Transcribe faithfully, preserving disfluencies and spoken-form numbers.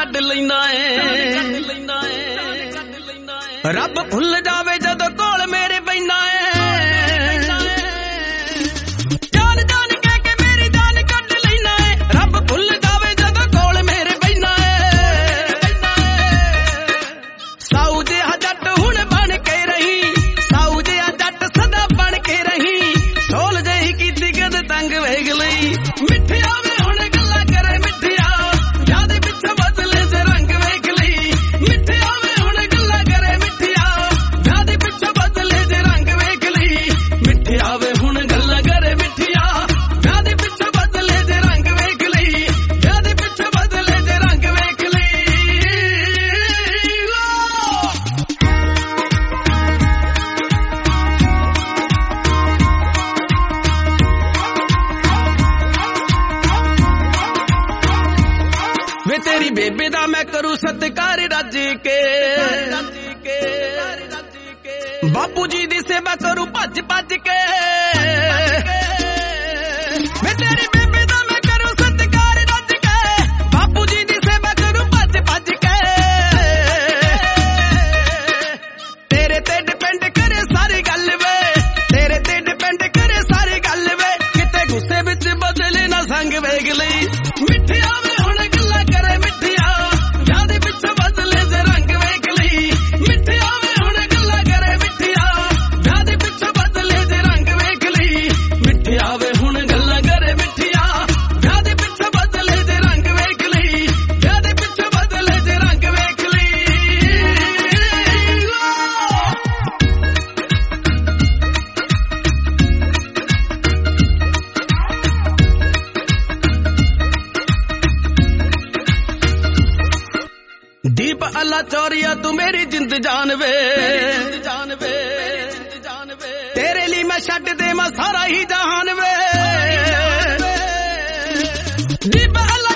ਕੱਢ ਲੈਂਦਾ ਏ ਰੱਬ ਭੁੱਲ ਜਾਵੇ ਜਦੋਂ ਕੋਲ ਮੇਰੇ ਪੈਂਦਾ ਏ ਜਾਨ ਜਾਨ ਕਹਿ ਕੇ ਮੇਰੀ ਜਾਨ ਕੱਢ ਲੈਂਦਾ ਏ ਰੱਬ ਭੁੱਲ ਜਾਵੇ ਜਦੋਂ ਕੋਲ ਮੇਰੇ ਪੈਂਦਾ ਏ ਸਾਊ ਜਿਹਾ ਜੱਟ ਹੁਣ ਬਣ ਕੇ ਰਹੀ ਸਾਊ ਜਿਹਾ ਜੱਟ ਸਦਾ ਬਣ ਕੇ ਰਹੀ ਸੋਲ ਜਿਹੀ ਕੀਤੀ ਕਦ ਤੰਗ ਵੇਖ ਲਈ ਮਿੱਠਿਆ ਵੇ ਹੁਣ ਗੱਲਾਂ ਕਰੇ ਮਿੱਠਿਆ ਯਾਦ ਪਿੱਛੇ ਬਦਲੇ ਜੇ ਰੰਗ ਵੇਖ ਲਈ ਮਿੱਠਿਆ ਵੇ ਹੁਣ ਗੱਲਾਂ ਕਰੇ ਮਿੱਠਿਆ ਯਾਦ ਪਿੱਛੇ ਬਦਲੇ ਜੇ ਰੰਗ ਵੇਖ ਲਈ ਮਿੱਠਿਆ ਵੇ ਹੁਣ ਗੱਲਾਂ ਕਰੇ ਮਿੱਠਿਆ ਯਾਦ ਪਿੱਛੇ ਬਦਲੇ ਜੇ ਰੰਗ ਵੇਖ ਲਈ ਯਾਦ ਪਿੱਛੇ ਬਦਲੇ ਜੇ ਰੰਗ ਵੇਖ ਲਈ ਵੇ ਤੇਰੀ ਬੇਬੇ ਦਾ ਮੈਂ ਕਰੂ ਸਤਿਕਾਰ ਰੱਜ ਕੇ ਬਾਪੂ ਜੀ ਦੀ ਸੇਵਾ ਕਰੂ ਭੱਜ ਭੱਜ ਕੇ ਵੇ ਤੇਰੀ ਬੇਬੇ ਦਾ ਮੈਂ ਕਰੂ ਸਤਿਕਾਰ ਰੱਜ ਕੇ ਬਾਪੂ ਜੀ ਦੀ ਸੇਵਾ ਕਰੂ ਭੱਜ ਭੱਜ ਕੇ ਤੇਰੇ ਤੇ ਡਿਪੈਂਡ ਕਰੇ ਸਾਰੀ ਗੱਲ ਵੇ ਤੇਰੇ ਤੇ ਡਿਪੈਂਡ ਕਰੇ ਸਾਰੀ ਗੱਲ ਵੇ ਕਿਤੇ ਗੁੱਸੇ ਵਿੱਚ ਬਦਲੇ ਨਾ ਸੰਗ ਵੇਖ ਲਈ ਮਿੱਠਿਆ ਵੇ ਹੁਣ ਗੱਲਾਂ ਕਰੇ ਮਿੱਠਿਆ ਯਾਦ ਪਿੱਛੇ ਬਦਲੇ ਜੇ ਰੰਗ ਵੇਖ ਲਈ ਮਿੱਠਿਆ ਵੇ ਹੁਣ ਗੱਲਾਂ ਕਰੇ ਮਿੱਠਿਆ ਯਾਦ ਪਿੱਛੇ ਬਦਲੇ ਜੇ ਰੰਗ ਵੇਖ ਲਈ ਮਿੱਠਿਆ ਵੇ ਹੁਣ ਗੱਲਾਂ ਕਰੇ ਮਿੱਠਿਆ ਯਾਦ ਪਿੱਛੇ ਬਦਲੇ ਜੇ ਰੰਗ ਵੇਖ ਲਈ ਯਾਦ ਪਿੱਛੇ ਬਦਲੇ ਜੇ ਰੰਗ ਵੇਖ ਲਈ ਦੀਪ ਅੱਲਾ ਚੋਰੀਆ ਤੂੰ ਮੇਰੀ ਜਿੰਦ ਜਾਨ ਵੇ ਜਾਨ ਵੇ ਤੇਰੇ ਲਈ ਮੈਂ ਛੱਡ ਦੇ ਮੈਂ ਸਾਰਾ ਹੀ ਜਹਾਨ ਵੇ ਦੀਪ ਅੱਲਾ